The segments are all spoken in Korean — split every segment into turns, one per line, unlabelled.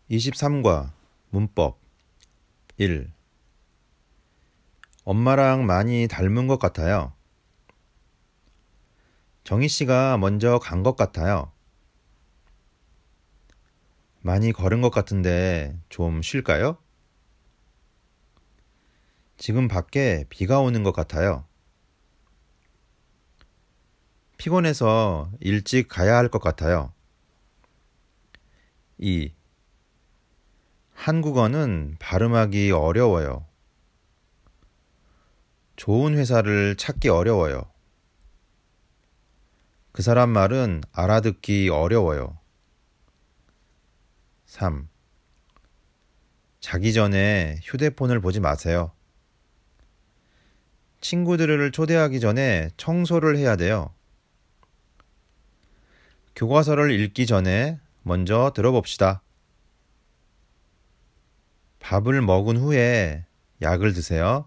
23과 문법 1. 엄마랑 많이 닮은 것 같아요. 정희 씨가 먼저 간 것 같아요. 많이 걸은 것 같은데 좀 쉴까요? 지금 밖에 비가 오는 것 같아요. 피곤해서 일찍 가야 할 것 같아요. 2. 한국어는 발음하기 어려워요. 좋은 회사를 찾기 어려워요. 그 사람 말은 알아듣기 어려워요. 3. 자기 전에 휴대폰을 보지 마세요. 친구들을 초대하기 전에 청소를 해야 돼요. 교과서를 읽기 전에 먼저 들어봅시다. 밥을 먹은 후에 약을 드세요.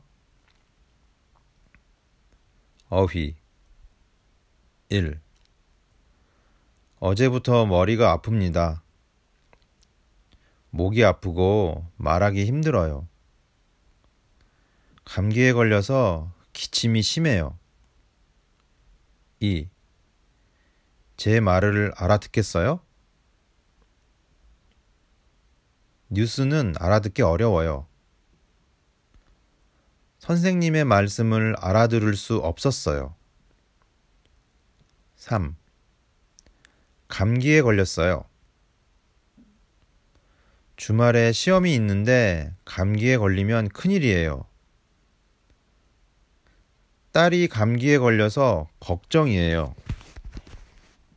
어휘 1. 어제부터 머리가 아픕니다. 목이 아프고 말하기 힘들어요. 감기에 걸려서 기침이 심해요. 2. 제 말을 알아듣겠어요? 뉴스는 알아듣기 어려워요. 선생님의 말씀을 알아들을 수 없었어요. 3. 감기에 걸렸어요. 주말에 시험이 있는데 감기에 걸리면 큰일이에요. 딸이 감기에 걸려서 걱정이에요.